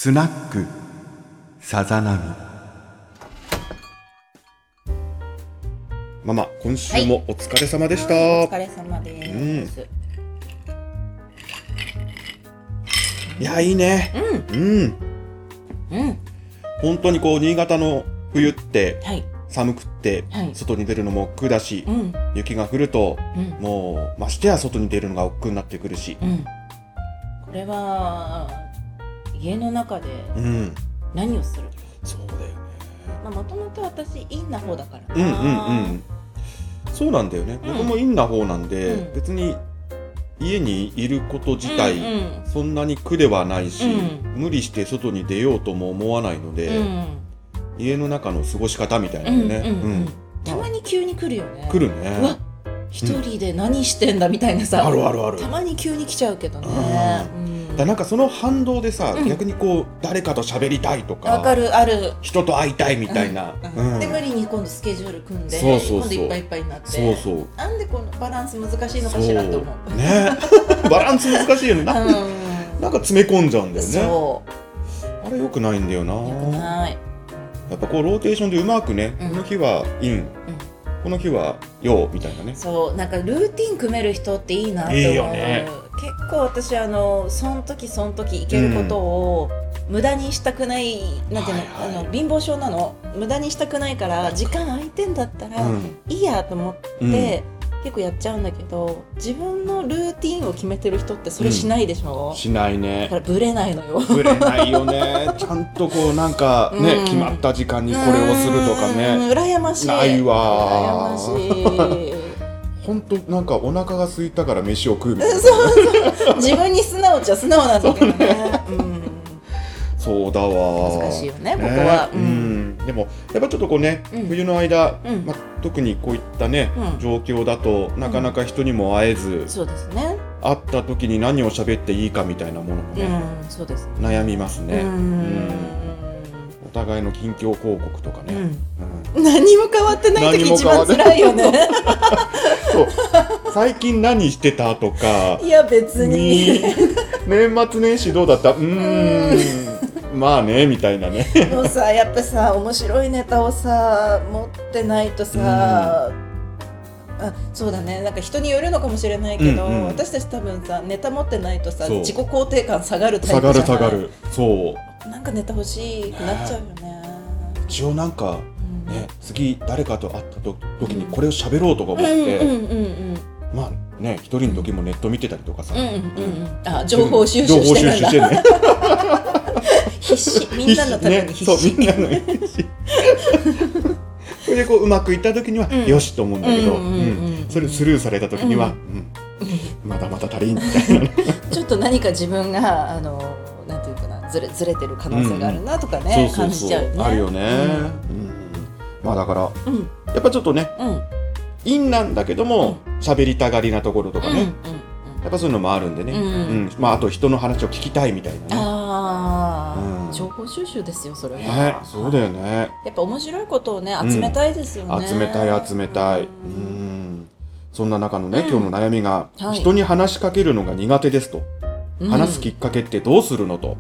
スナックさざ波。ママ、今週もお疲れ様でした。 お疲れ様です。 いや、いいね。本当にこう新潟の冬って寒くって外に出るのも億劫だし、雪が降るともうましてや外に出るのが億劫になってくるし、 これは家の中で何をする？ そうだよね。 もともと私陰な方だからな。 そうなんだよね。僕も陰な方なんで、別に家にいること自体そんなに苦ではないし、無理して外に出ようとも思わないので、家の中の過ごし方みたいなのね。 たまに急に来るよね。 来るね。 うわ、一人で何してんだみたいなさ。 あるあるある。 たまに急に来ちゃうけどね。 だなんかその反動でさ、逆にこう誰かと喋りたいとか、 ある人と会いたいみたいな。 で無理に今度スケジュール組んで、今度いっぱいいっぱいになって。なんでこのバランス難しいのかしらと思う。 ね。バランス難しいよね。なんか詰め込んじゃうんだよね。 そう。 あれ良くないんだよな。 良くない。 やっぱこうローテーションでうまくね、この日は陰、この日は陽みたいなね。 そう、なんかルーティン組める人っていいなって思う。 いいよね。 結構私その時いけることを無駄にしたくない、なんていうの、貧乏症なの。無駄にしたくないから時間空いてんだったらいいやと思って結構やっちゃうんだけど、自分のルーティンを決めてる人ってそれしないでしょ。 しないね。 だからブレないのよ。 ブレないよね。ちゃんとこうなんかね、決まった時間にこれをするとかね。 羨ましい。 ないわ。 羨ましい。 本当なんかお腹が空いたから飯を食うみたいな。 そう自分に素直っちゃ素直なんだけどね。 そうだわ。 難しいよね、ここは。 でもやっぱちょっとこうね、冬の間、特にこういったね、状況だとなかなか人にも会えず、 そうですね。 会った時に何を喋っていいかみたいなものもね、 そうです。 悩みますね。お互いの近況報告とかね。 何も変わってない時一番辛いよね。 そう。最近何してたとか。 いや別に。 年末年始どうだった？まあねみたいなね。 もうさ、やっぱさ、面白いネタをさ持ってないとさ、そうだね、なんか人によるのかもしれないけど、私たち多分さネタ持ってないとさ、自己肯定感下がるタイプじゃない？ 下がる。そう。なんかネタ欲しくなっちゃうよね。 一応なんかね、次誰かと会った時にこれを喋ろうとか思って、まあね、一人の時もネット見てたりとかさ、 情報収集してるんだ。必死、みんなのために必死。 みんなの必死。それでこううまくいった時にはよしと思うんだけど、それスルーされた時にはまだまだ足りんみたいな。 ちょっと何か自分がなんていうかな、ずれてる可能性があるなとかね、感じちゃうね。 あるよね。まあだからやっぱちょっとね、陰なんだけども喋りたがりなところとかね、やっぱそういうのもあるんでね。まああと人の話を聞きたいみたいなね。 情報収集ですよ、それは。 そうだよね。 やっぱ面白いことをね、集めたいですよね。 集めたい。そんな中のね、今日の悩みが、人に話しかけるのが苦手ですと。話すきっかけってどうするのと。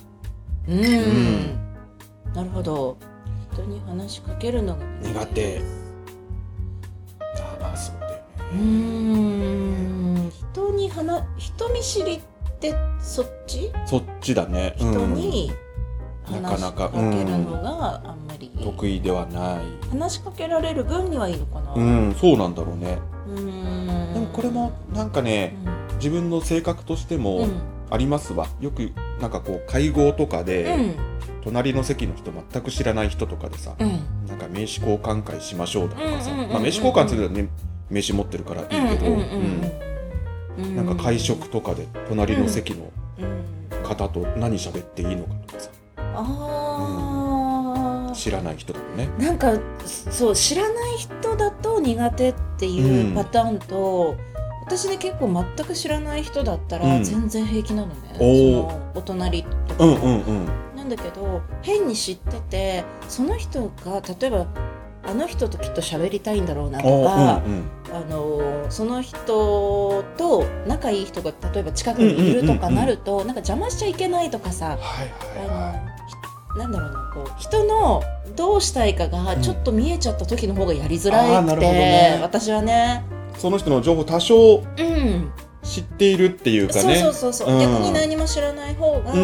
なるほど。人に話しかけるのが苦手。まあそうだよね。 人見知りってそっちだね。 人に話しかけるのがあんまり得意ではない。 話しかけられる分にはいいのかな。 そうなんだろうね。でもこれもなんかね、自分の性格としてもありますわ。よくなんかこう会合とかで隣の席の人全く知らない人とかでさ、なんか名刺交換会しましょうだとかさ、まあ名刺交換するのはね、名刺持ってるからいいけど、なんか会食とかで隣の席の方と何喋っていいのかとかさ、知らない人だとね。 なんかそう知らない人だと苦手っていうパターンと、私ね結構全く知らない人だったら全然平気なのね。そのお隣とかなんだけど、変に知っててその人が例えばあの人ときっと喋りたいんだろうなとか、その人と仲いい人が例えば近くにいるとかなると、なんか邪魔しちゃいけないとかさ、なんだろうな、こう人のどうしたいかがちょっと見えちゃった時の方がやりづらいって、私はね、その人の情報多少知っているっていうかね、 そう、逆に何も知らない方が、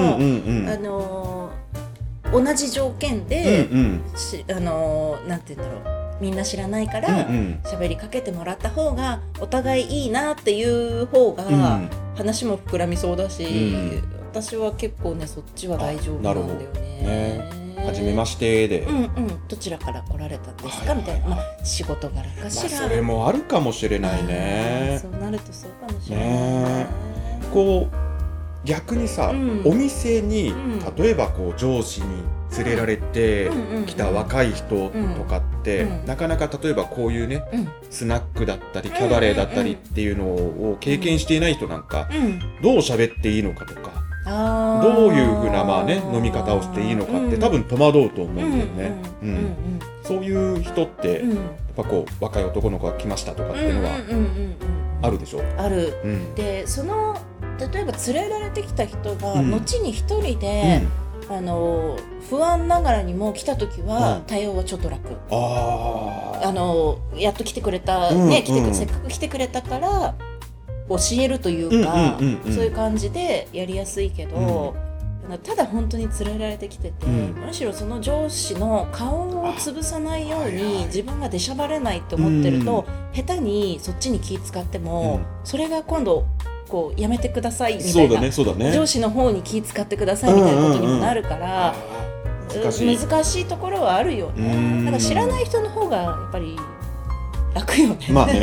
同じ条件で、なんて言うんだろう、みんな知らないから喋りかけてもらった方がお互いいいなっていう方が話も膨らみそうだし、私は結構ね、そっちは大丈夫なんだよね。 はじめましてで、 どちらから来られたんですかみたいな、仕事柄かしら、 それもあるかもしれないね。 そうなるとそうかもしれないね。 こう逆にさ、お店に例えばこう上司に連れられて来た若い人とかって、なかなか例えばこういうね、スナックだったりキャバレーだったりっていうのを経験していない人なんか、どう喋っていいのかとか、どういうふうな飲み方をしていいのかって多分戸惑うと思うんだよね。そういう人ってやっぱこう若い男の子が来ましたとかっていうのはあるでしょ。 ある。でその例えば連れられてきた人が後に一人で、不安ながらにも来た時は対応はちょっと楽。やっと来てくれた、せっかく来てくれたから教えるというか、そういう感じでやりやすいけど、ただ本当に連れられてきてて、むしろその上司の顔を潰さないように自分が出しゃばれないと思ってると、下手にそっちに気使っても、それが今度こうやめてくださいみたいな、上司の方に気使ってくださいみたいなことにもなるから、難しいところはあるよね。だから知らない人の方がやっぱり楽よね。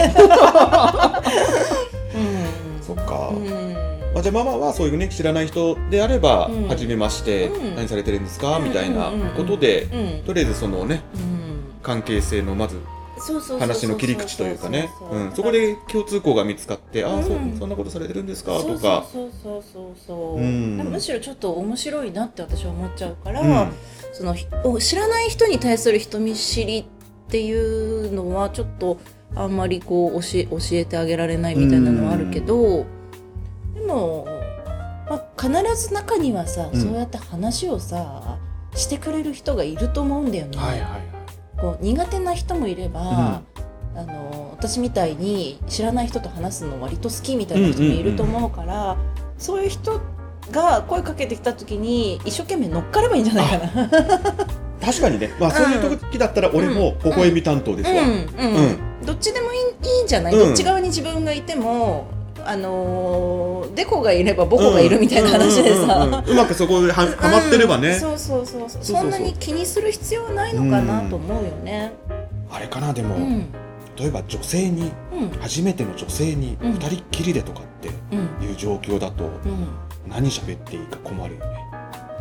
そっか。じゃあママはそういうね、知らない人であればはじめまして、何されてるんですかみたいなことで、とりあえずそのね、関係性のまず話の切り口というかね、そこで共通項が見つかって、そんなことされてるんですかとか、むしろちょっと面白いなって私は思っちゃうから、その知らない人に対する人見知りっていうのはちょっとあんまりこう教えてあげられないみたいなのはあるけど、でも、必ず中にはさ、そうやって話をさしてくれる人がいると思うんだよね。こう苦手な人もいれば、私みたいに知らない人と話すの割と好きみたいな人もいると思うから、そういう人が声かけてきた時に一生懸命乗っかればいいんじゃないかな。 確かにね、そういう時だったら俺も微笑み担当ですわ。 どっちでもいいんじゃない、どっち側に自分がいても、デコがいればボコがいるみたいな話でさ、 うまくそこではまってればね、 そんなに気にする必要はないのかなと思うよね。 あれかな、でも例えば女性に、初めての女性に2人っきりでとかっていう状況だと、何喋っていいか困るよね。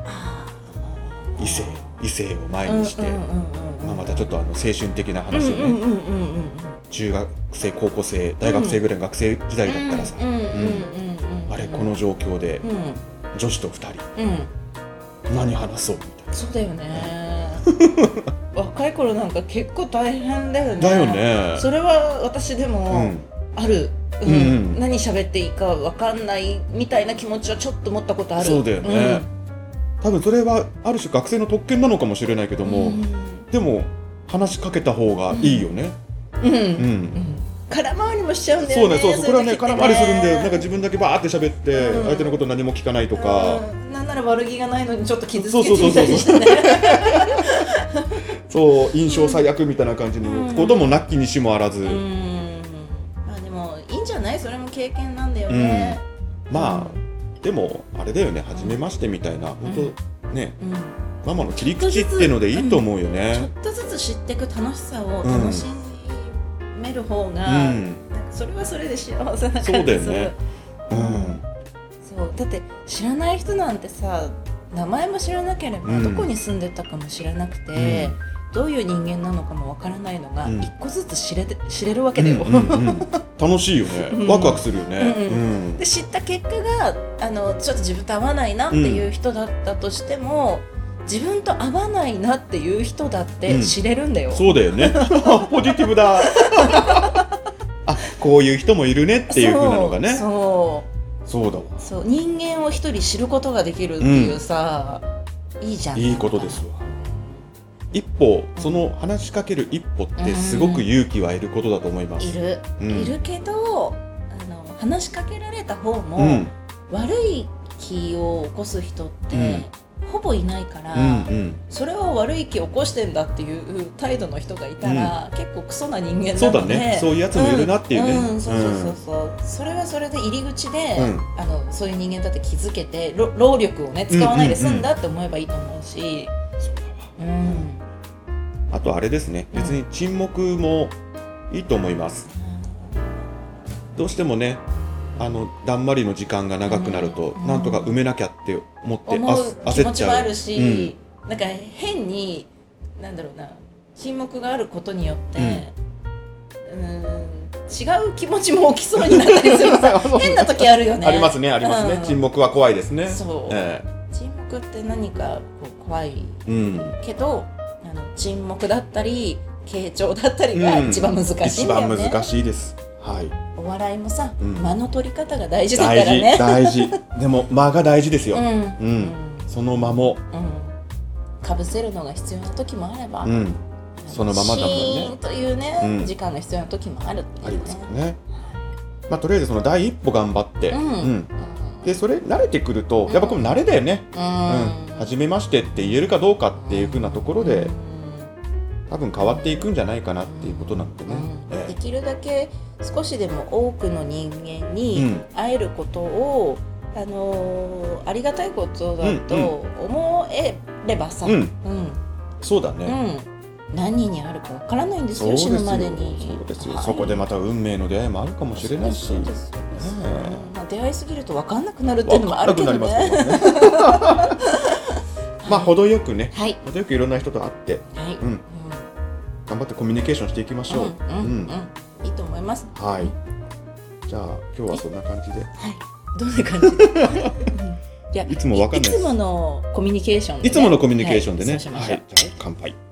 異性を前にして、またちょっと青春的な話をね、中学生、高校生、大学生ぐらいの学生時代だったらさ、あれこの状況で女子と2人、何話そうみたいな。 そうだよね。若い頃なんか結構大変だよね。 だよね。 それは私でもある。何喋っていいか分かんないみたいな気持ちはちょっと持ったことある。 そうだよね。多分それはある種学生の特権なのかもしれないけども、でも話しかけた方がいいよね。 空回りもしちゃうんだよね。 そうこれはね、空回りするんで、なんか自分だけバーって喋って相手のこと何も聞かないとか、 なんなら悪気がないのにちょっと傷つけてみたりしてね。 そう印象最悪みたいな感じのこともなきにしもあらず。 でもいいんじゃない？それも経験なんだよね。 でもあれだよね、初めましてみたいな、本当ね、ママの切り口っていうのでいいと思うよね。 ちょっとずつ知っていく楽しさを楽しめる方が、それはそれで幸せな感じする。そうだよね。そうだって知らない人なんてさ、名前も知らなければどこに住んでたかも知らなくて、どういう人間なのかもわからないのが一個ずつ知れるわけだよ。 楽しいよね。ワクワクするよね。 で知った結果がちょっと自分と合わないなっていう人だったとしても、 自分と合わないなっていう人だって知れるんだよ、 そうだよねポジティブだあ、こういう人もいるねっていう風なのがね。そうだわ。 そう、人間を一人知ることができるっていうさ、いいじゃん。 いいことですわ。一歩、その話しかける一歩ってすごく勇気はいることだと思います。 いるけど、話しかけられた方も、悪い気を起こす人ってほぼいないから、それを悪い気を起こしてんだっていう態度の人がいたら、結構クソな人間なので、 そうだね、そういうやつもいるなっていうね。 そう、それはそれで入り口で、そういう人間だって気づけて、労力をね使わないで済んだって思えばいいと思うし、 あとあれですね、別に沈黙もいいと思います。どうしてもね、だんまりの時間が長くなると、なんとか埋めなきゃって思って思う気持ちもあるし、 うなんか変になんだろうな、沈黙があることによって、違う気持ちも起きそうになったりするさ変な時あるよね。 ありますね、ありますね。沈黙は怖いですね。 そう、沈黙って何かこう怖いけど、沈黙だったり傾聴だったりが一番難しいんだよね。 一番難しいです。はい。 お笑いもさ、間の取り方が大事だからね。 大事。でも間が大事ですよ。その間もかぶせるのが必要な時もあれば、 そのままだもんね。 シーンというね、時間が必要な時もあるっていうね。 ありますよね。まあとりあえずその第一歩頑張って、でそれ慣れてくると、やっぱこれ慣れだよね。初めましてって言えるかどうかっていう風なところで、多分変わっていくんじゃないかなっていうことなんでね。 できるだけ少しでも多くの人間に会えることを、ありがたいことだと思えればさ、 そうだね。 何人にあるかわからないんですよ、死ぬまでに。 そうですよ。そこでまた運命の出会いもあるかもしれないし、 出会いすぎると分かんなくなるっていうのもあるけどね。 まあ程よくね、程よくいろんな人と会って、頑張ってコミュニケーションしていきましょう。 いいと思います。 はい。じゃあ今日はそんな感じで。 どんな感じで？いつもわかんない。 いつものコミュニケーションでね。 いつものコミュニケーションでね。はい。じゃあ乾杯。